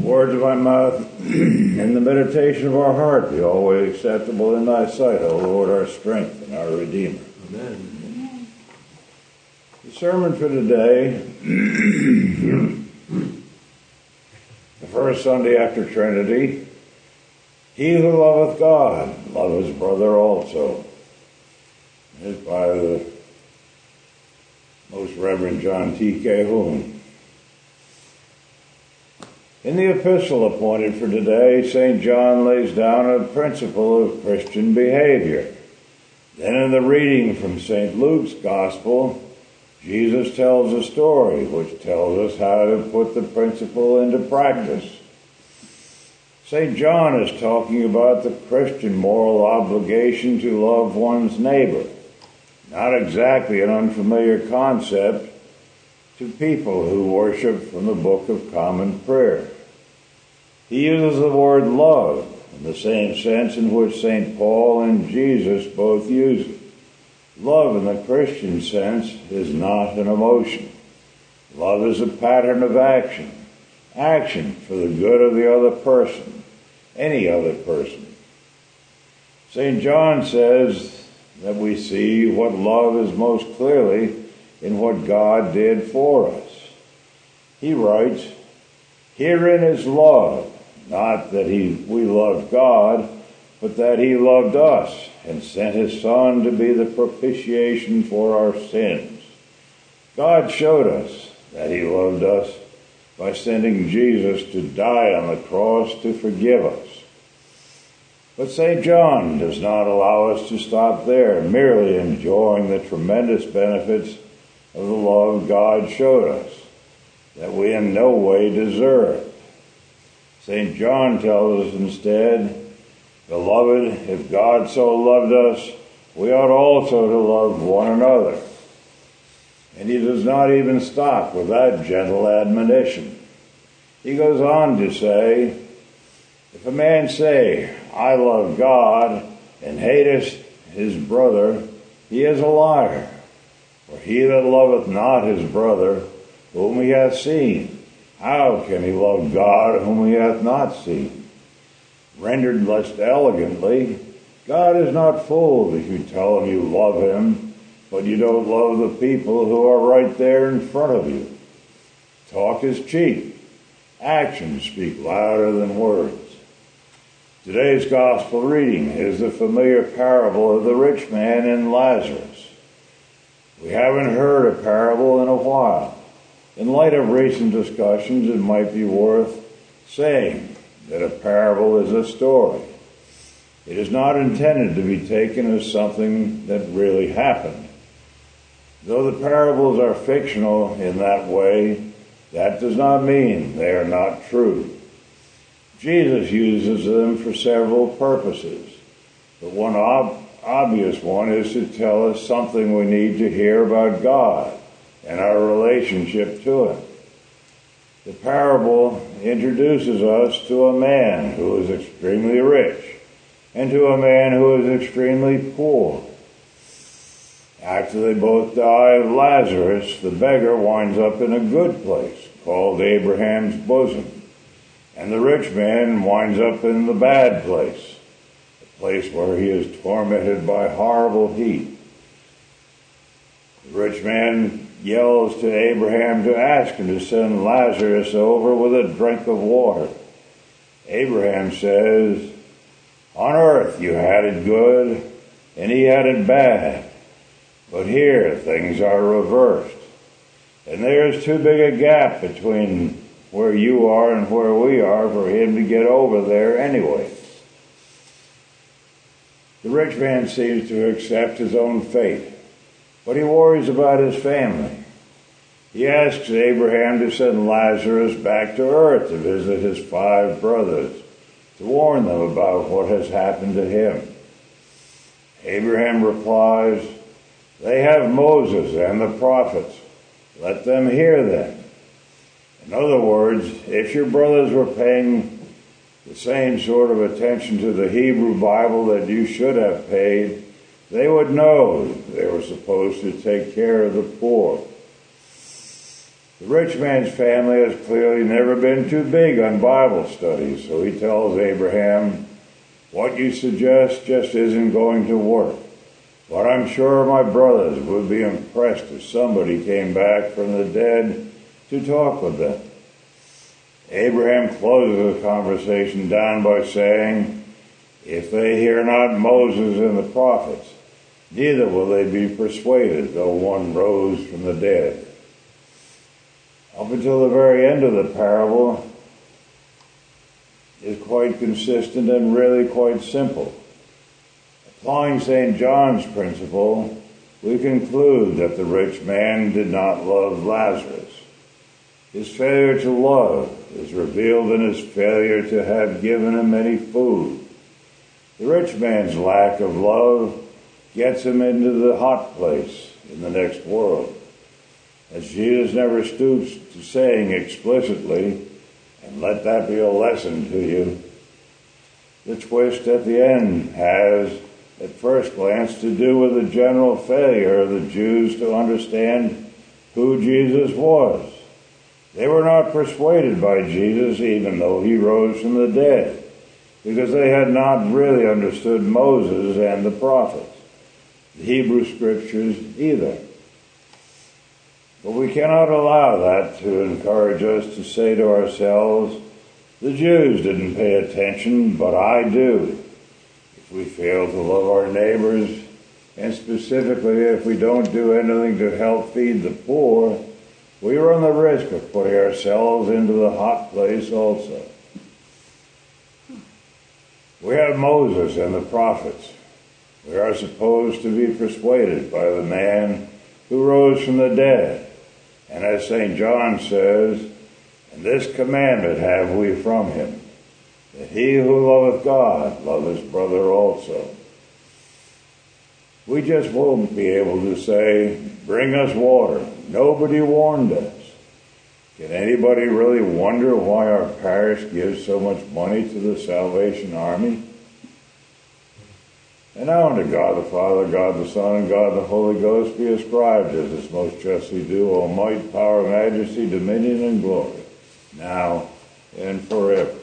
words of my mouth and the meditation of our heart be always acceptable in thy sight, O Lord, our strength and our Redeemer. Amen. The sermon for today, the first Sunday after Trinity, he who loveth God, love his brother also. It's by the Most Reverend John T. Calhoun. In the epistle appointed for today, St. John lays down a principle of Christian behavior. Then in the reading from St. Luke's Gospel, Jesus tells a story which tells us how to put the principle into practice. St. John is talking about the Christian moral obligation to love one's neighbor, not exactly an unfamiliar concept to people who worship from the Book of Common Prayer. He uses the word love in the same sense in which St. Paul and Jesus both use it. Love in the Christian sense is not an emotion. Love is a pattern of action. Action for the good of the other person, any other person. St. John says that we see what love is most clearly in what God did for us. He writes, "Herein is love, not that we loved God, but that he loved us and sent his Son to be the propitiation for our sins." God showed us that he loved us by sending Jesus to die on the cross to forgive us. But St. John does not allow us to stop there, merely enjoying the tremendous benefits of the love God showed us, that we in no way deserve. St. John tells us instead, "Beloved, if God so loved us, we ought also to love one another." And he does not even stop with that gentle admonition. He goes on to say, "If a man say, I love God, and hateth his brother, he is a liar. For he that loveth not his brother, whom he hath seen, how can he love God whom he hath not seen?" Rendered less elegantly, God is not fooled if you tell him you love him, but you don't love the people who are right there in front of you. Talk is cheap. Actions speak louder than words. Today's gospel reading is the familiar parable of the rich man and Lazarus. We haven't heard a parable in a while. In light of recent discussions, it might be worth saying that a parable is a story. It is not intended to be taken as something that really happened. Though the parables are fictional in that way, that does not mean they are not true. Jesus uses them for several purposes, but one obvious one is to tell us something we need to hear about God and our relationship to him. The parable introduces us to a man who is extremely rich and to a man who is extremely poor. After they both die of Lazarus, the beggar winds up in a good place called Abraham's bosom, and the rich man winds up in the bad place, a place where he is tormented by horrible heat. The rich man yells to Abraham to ask him to send Lazarus over with a drink of water. Abraham says, "On earth you had it good, and he had it bad. But here things are reversed, and there is too big a gap between where you are and where we are for him to get over there anyway." The rich man seems to accept his own fate, but he worries about his family. He asks Abraham to send Lazarus back to earth to visit his 5 brothers, to warn them about what has happened to him. Abraham replies, "They have Moses and the prophets. Let them hear them." In other words, if your brothers were paying the same sort of attention to the Hebrew Bible that you should have paid, they would know they were supposed to take care of the poor. The rich man's family has clearly never been too big on Bible studies, so he tells Abraham, "What you suggest just isn't going to work. But I'm sure my brothers would be impressed if somebody came back from the dead to talk with them." Abraham closes the conversation down by saying, "If they hear not Moses and the prophets, neither will they be persuaded, though one rose from the dead." Up until the very end of the parable is quite consistent and really quite simple. Applying St. John's principle, we conclude that the rich man did not love Lazarus. His failure to love is revealed in his failure to have given him any food. The rich man's lack of love gets him into the hot place in the next world. As Jesus never stoops to saying explicitly, and let that be a lesson to you, the twist at the end has, at first glance, to do with the general failure of the Jews to understand who Jesus was. They were not persuaded by Jesus, even though he rose from the dead, because they had not really understood Moses and the prophets, the Hebrew scriptures either. But we cannot allow that to encourage us to say to ourselves, "The Jews didn't pay attention, but I do." If we fail to love our neighbors, and specifically if we don't do anything to help feed the poor, we run the risk of putting ourselves into the hot place also. We have Moses and the prophets. We are supposed to be persuaded by the man who rose from the dead. And as St. John says, "And this commandment have we from him, that he who loveth God love his brother also." We just won't be able to say, "Bring us water. Nobody warned us." Can anybody really wonder why our parish gives so much money to the Salvation Army? And now unto God the Father, God the Son, and God the Holy Ghost be ascribed, as is most justly due, all might, power, majesty, dominion, and glory, now and forever.